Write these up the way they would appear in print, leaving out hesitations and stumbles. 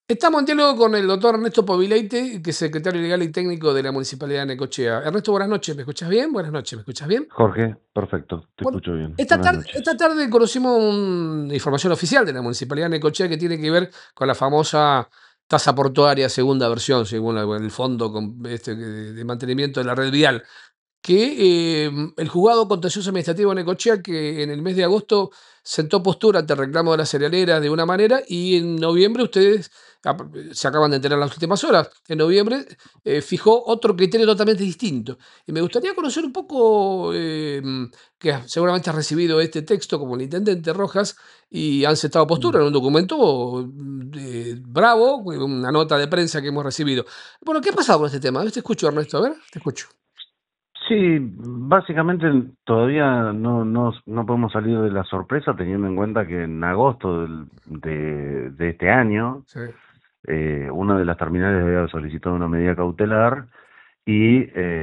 Estamos en diálogo con el doctor Ernesto Povileite, que es secretario legal y técnico de la Municipalidad de Necochea. Ernesto, buenas noches, ¿me escuchas bien? Buenas noches, ¿me escuchas bien? Jorge, perfecto, te Bueno, escucho bien. esta Buenas tarde, noches. esta tarde conocimos una información oficial de la Municipalidad de Necochea que tiene que ver con la famosa tasa portuaria, segunda versión, según el fondo de mantenimiento de la red vial que el juzgado contencioso administrativo de Necochea, que en el mes de agosto sentó postura ante el reclamo de la cerealera de una manera, y en noviembre ustedes se acaban de enterar en las últimas horas, en noviembre fijó otro criterio totalmente distinto. Y me gustaría conocer un poco, que seguramente has recibido este texto como el intendente Rojas, y han sentado postura Mm. en un documento bravo, una nota de prensa que hemos recibido. Bueno, ¿qué ha pasado con este tema? Te escucho, Ernesto, a ver, te escucho. Sí, básicamente todavía no podemos salir de la sorpresa teniendo en cuenta que en agosto de este año Sí. una de las terminales había solicitado una medida cautelar y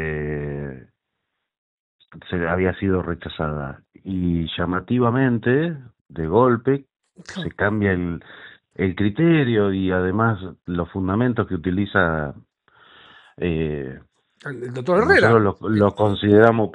se había sido rechazada. Y llamativamente, de golpe, se cambia el criterio y además los fundamentos que utiliza. eh, El doctor Herrera. Nosotros lo consideramos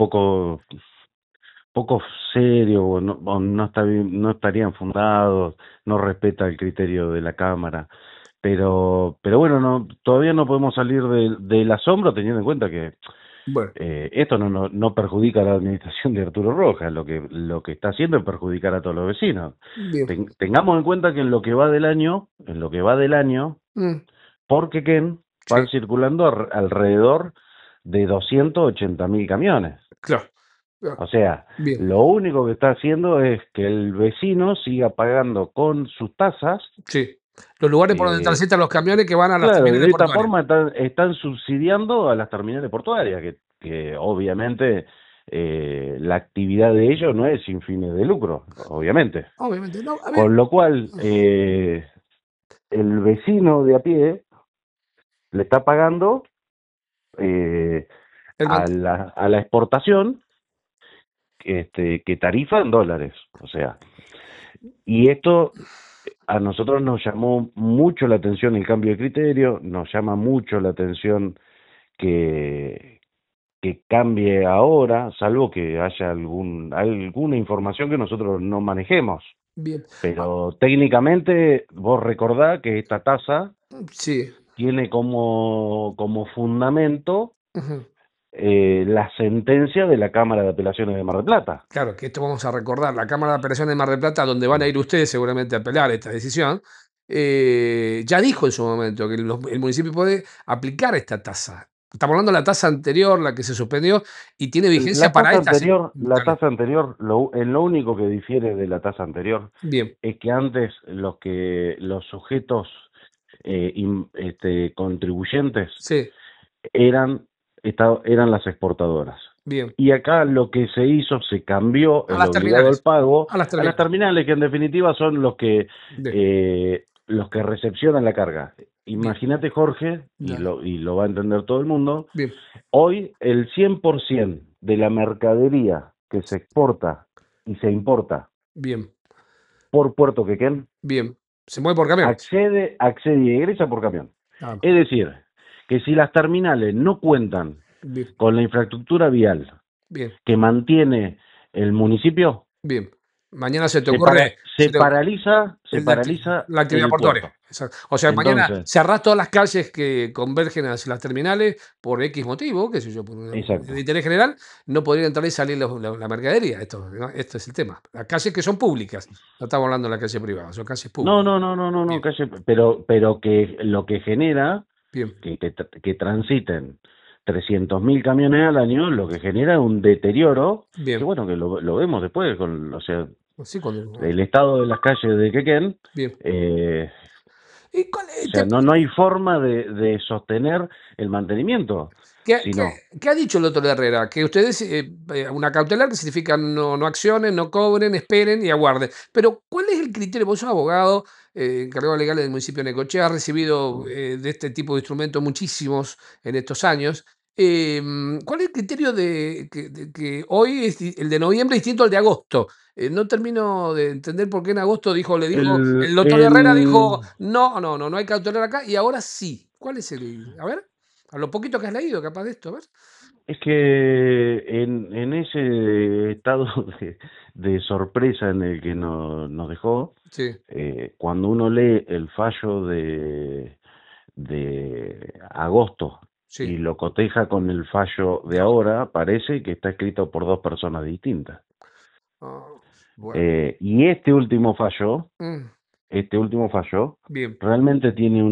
poco serio o no no estarían fundados, no respeta el criterio de la Cámara. Pero bueno, todavía no podemos salir del asombro teniendo en cuenta que Bueno, esto no perjudica a la administración de Arturo Rojas, lo que está haciendo es perjudicar a todos los vecinos. bien. Tengamos en cuenta que en lo que va del año, Mm, por Quequén van sí, circulando alrededor de 280.000 camiones. claro, claro. O sea, Bien. lo único que está haciendo es que el vecino siga pagando con sus tasas. Sí. Los lugares por donde eh, transitan los camiones que van a las claro, y terminales de esta portuarias. forma están subsidiando a las terminales portuarias, que obviamente la actividad de ellos no es sin fines de lucro, obviamente. Obviamente, no, a ver. Con lo cual, el vecino de a pie le está pagando eh, El man- a la exportación, que tarifa en dólares. O sea, y esto a nosotros nos llamó mucho la atención el cambio de criterio, nos llama mucho la atención que cambie ahora, salvo que haya alguna información que nosotros no manejemos. bien. Ah, Pero técnicamente vos recordá que esta tasa sí. tiene como fundamento Ujú. la sentencia de la Cámara de Apelaciones de Mar del Plata. Claro, que esto vamos a recordar. La Cámara de Apelaciones de Mar del Plata, donde van a ir ustedes seguramente a apelar esta decisión, ya dijo en su momento que el municipio puede aplicar esta tasa. Estamos hablando de la tasa anterior, la que se suspendió, y tiene vigencia La para tasa esta. anterior, la Dale. tasa anterior, en lo único que difiere de la tasa anterior Bien, es que antes los sujetos contribuyentes sí, eran eran las exportadoras. bien. Y acá lo que se hizo, se cambió A el las obligado al terminales. pago A las a las terminales. terminales, que en definitiva son Bien, los que recepcionan la carga. bien, Imagínate, Jorge, y dale. lo va a entender todo el mundo, Bien, hoy el 100% de la mercadería que se exporta y se importa bien, por Puerto Quequén bien. Se mueve por camiones. accede y egresa por camión. Ah, Es decir, que si las terminales no cuentan bien, con la infraestructura vial bien, que mantiene el municipio, bien. Mañana se te se, para- ocurre, se paraliza, se la, paraliza la actividad el portuaria. puerto. Exacto. O sea, mañana Entonces, cerrás todas las calles que convergen hacia las terminales por X motivo, qué sé yo, de exacto. interés general, no podría entrar y salir la mercadería. Esto, ¿no? Esto es el tema. Las calles que son públicas, no estamos hablando de la calle privada, son calles No, públicas. no, no, no, no, no, Bien, pero que lo que genera bien, que transiten 300.000 camiones al año, lo que genera un deterioro, que bien. bueno, que lo vemos después, o sea, Sí, cuando, el estado de las calles de Quequén. bien. eh, ¿Y cuál, o sea, no hay forma de sostener el mantenimiento, ¿Qué, qué, sino qué ha dicho el doctor Herrera? Que ustedes, una cautelar que significa no accionen, no cobren, esperen y aguarden. Pero, ¿cuál es el criterio? Vos sos abogado, encargado legal del municipio de Necochea, has recibido de este tipo de instrumentos muchísimos en estos años. ¿Cuál es el criterio de que hoy el de noviembre es distinto al de agosto? No termino de entender por qué en agosto el doctor Herrera dijo, no, no, no, no hay cautelar acá, y ahora sí. ¿Cuál es a ver, a lo poquito que has leído, capaz de esto, a ver. Es que en ese estado de sorpresa en el que nos dejó, Sí, cuando uno lee el fallo de agosto y sí. lo coteja con el fallo de De ahora. ahora, parece que está escrito por dos personas distintas. Ah, bueno. Y Mm, este último fallo, bien, realmente tiene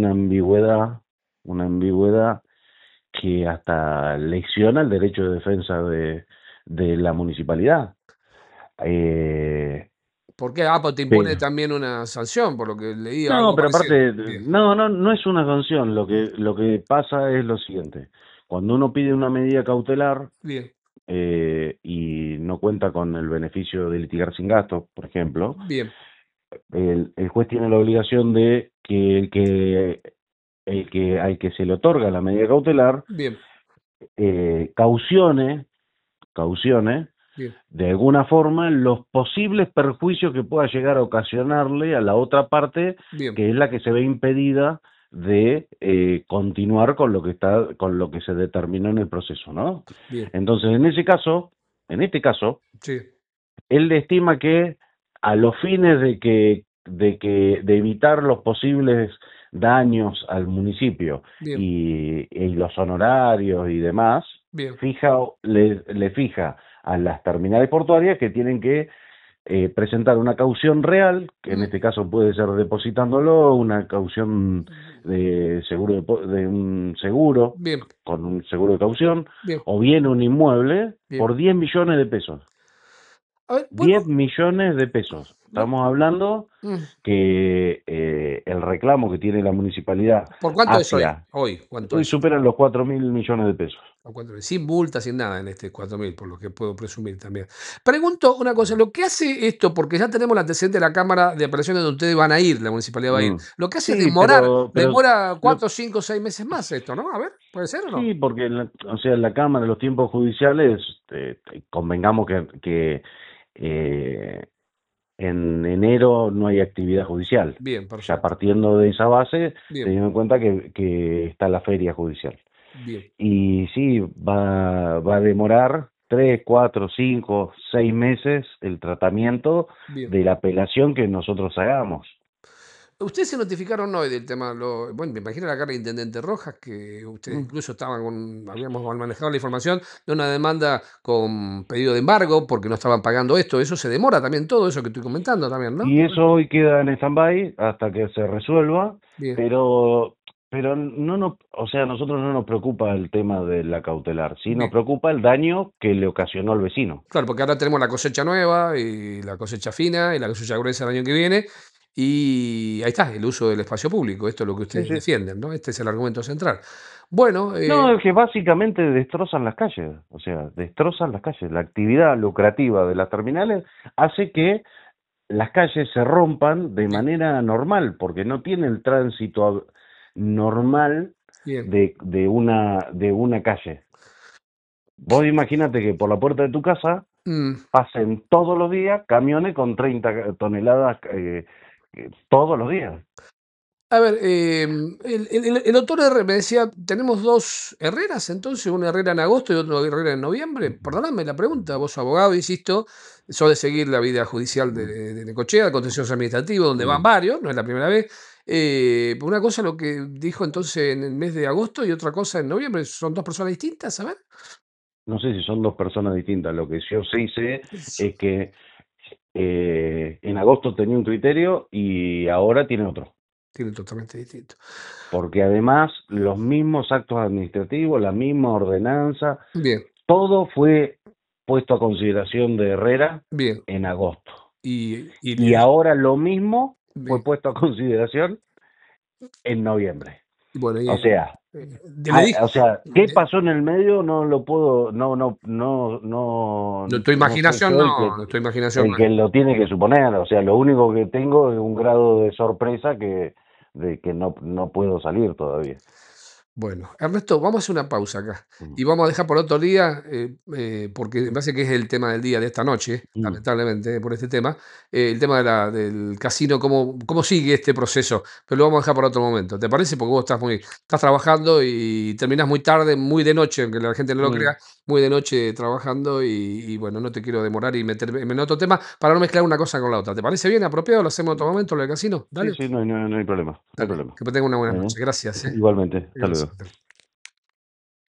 una ambigüedad que hasta lesiona el derecho de defensa de la municipalidad. Eh, ¿por qué Apple te impone pero, también una sanción? Por lo que leí no, algo pero parecido. aparte, Bien, no es una sanción. mm, Lo que pasa es lo siguiente. Cuando uno pide una medida cautelar bien, y no cuenta con el beneficio de litigar sin gastos, por ejemplo, bien, el juez tiene la obligación de que el que al que se le otorga la medida cautelar bien, caucione, bien, de alguna forma los posibles perjuicios que pueda llegar a ocasionarle a la otra parte, bien, que es la que se ve impedida de continuar con lo que con lo que se determinó en el proceso, ¿no? bien, Entonces, en este caso, sí, él estima que a los fines de evitar los posibles daños al municipio bien, y los honorarios y demás, bien, le fija a las terminales portuarias que tienen que presentar una caución real, que en mm, este caso puede ser depositándolo, una caución de seguro de un seguro, bien, con un seguro de caución, bien, o bien un inmueble bien. por 10 millones de pesos. A ver, 10 millones de pesos. bueno, Estamos hablando mm, que el reclamo que tiene la municipalidad ¿por cuánto es hoy? hacia, Hoy, ¿cuánto hoy es? superan los 4.000 millones de pesos. ¿A cuánto es? Sin multa, sin nada en este 4.000, por lo que puedo presumir también. Pregunto una cosa, lo que hace esto, porque ya tenemos el antecedente de la Cámara de Apelaciones donde ustedes van a ir, la municipalidad va a ir, Mm. lo que hace es Sí, pero demora lo, 4, 5, 6 meses más esto, ¿no? A ver, ¿puede ser o no? sí, porque o sea, en la Cámara, los tiempos judiciales, convengamos que eh, en enero no hay actividad judicial. Bien, Ya perfecto. partiendo de esa base, Bien, teniendo en cuenta que está la feria judicial. bien, Y sí, va a demorar 3, 4, 5, 6 meses el tratamiento bien. de la apelación que nosotros hagamos. Ustedes se notificaron hoy del tema, bueno, me imagino la carta de Intendente Rojas, que ustedes Mm. incluso habíamos manejado la información de una demanda con pedido de embargo porque no estaban pagando esto. Eso se demora también, todo eso que estoy comentando también, ¿no? Y eso hoy queda en stand-by hasta que se resuelva, Bien, pero, o sea, a nosotros no nos preocupa el tema de la cautelar, sí nos bien. preocupa el daño que le ocasionó al vecino. Claro, porque ahora tenemos la cosecha nueva y la cosecha fina y la cosecha gruesa el año que viene. Y ahí está, el uso del espacio público. Esto es lo que Sí, ustedes sí. defienden, ¿no? Este es el argumento central. Bueno, No, es que básicamente destrozan las calles, o sea, destrozan las calles. La actividad lucrativa de las terminales hace que las calles se rompan de bien, manera normal, porque no tiene el tránsito normal bien. de una calle. Vos imagínate que por la puerta de tu casa Mm. pasen todos los días camiones con 30 toneladas todos los días. A ver, el doctor R me decía, tenemos dos Herreras, entonces, una Herrera en agosto y otra Herrera en noviembre. Perdóname la pregunta, vos abogado, insisto, sos de seguir la vida judicial de Necochea, el contencioso administrativo, donde van Mm. varios, no es la primera vez. Una cosa lo que dijo entonces en el mes de agosto y otra cosa en noviembre, ¿son dos personas distintas? A ver. No sé si son dos personas distintas. Lo que yo sí sé es que en agosto tenía un criterio y ahora tiene otro. Tienen totalmente distinto. Porque además los mismos actos administrativos, la misma ordenanza, Bien, todo fue puesto a consideración de Herrera bien. en agosto. Y le Y di- ahora lo mismo fue bien. puesto a consideración en noviembre. Y bueno, O sea, le dije. ¿qué pasó en el medio? No lo puedo, no, No, tu no soy imaginación yo no, tu imaginación el no es. que lo tiene que suponer. O sea, lo único que tengo es un grado de sorpresa de que no puedo salir todavía. Bueno, Ernesto, vamos a hacer una pausa acá Mm, y vamos a dejar por otro día, porque me parece que es el tema del día de esta noche, mm. lamentablemente por este tema, el tema del casino, cómo sigue este proceso, pero lo vamos a dejar para otro momento. ¿Te parece? Porque vos estás trabajando y terminás muy tarde, muy de noche, aunque la gente no lo Mm. crea, muy de noche trabajando y bueno, no te quiero demorar y meterme en otro tema para no mezclar una cosa con la otra. ¿Te parece bien, apropiado? ¿Lo hacemos en otro momento, lo del casino? Sí, Dale, sí, no hay problema, no hay dale. problema. Que tenga una buena ¿Eh? noche. Gracias, ¿eh? Igualmente, hasta luego. Gracias.